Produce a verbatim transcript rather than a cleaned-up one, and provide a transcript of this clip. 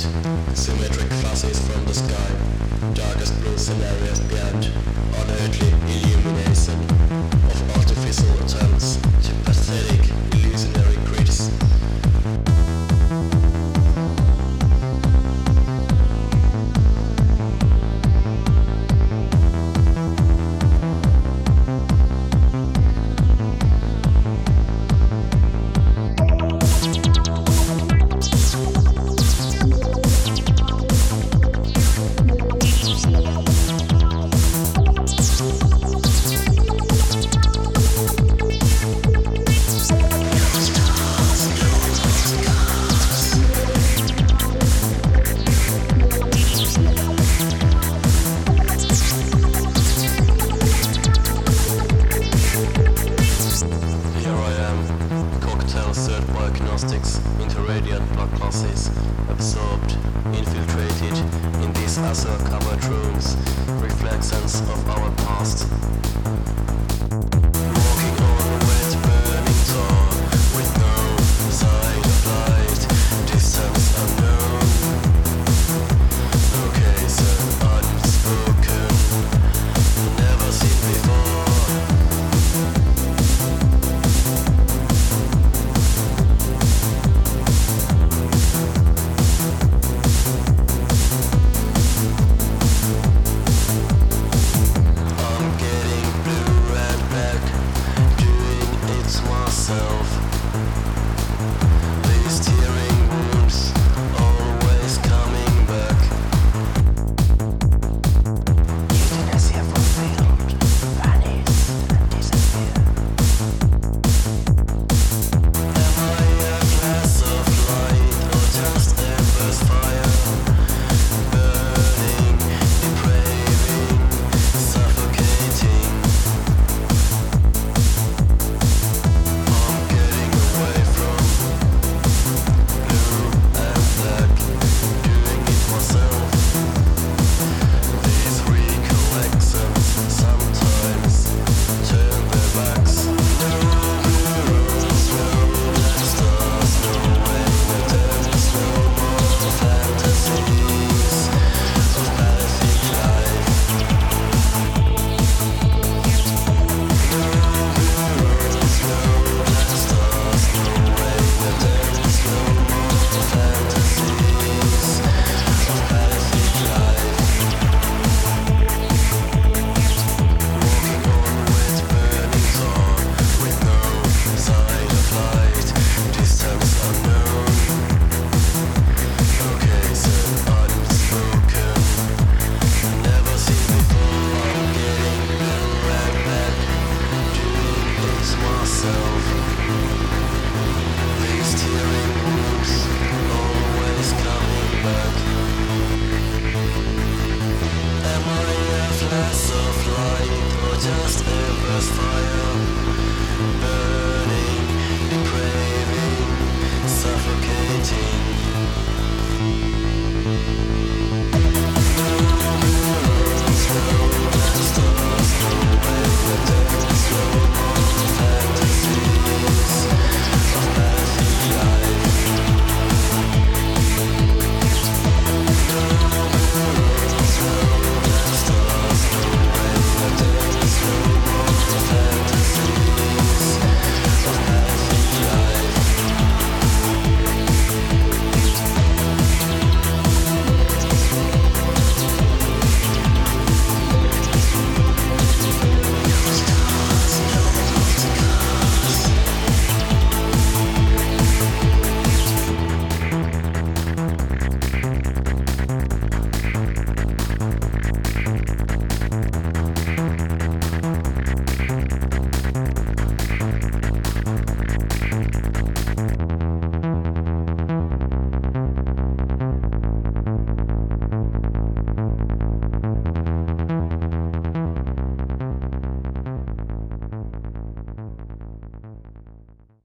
symmetric flashes from the sky, darkest blue scenarios beyond, unearthly illumination of artificial attempts to pathetic, illusionary critics. Served by agnostics into radiant blood classes, absorbed, infiltrated in these azure-covered rooms, reflections of our past. Walking on wet burning tar, with no sight of light, distance unknown. Location unspoken, never seen before. Just embers fire, burning, depraving, suffocating.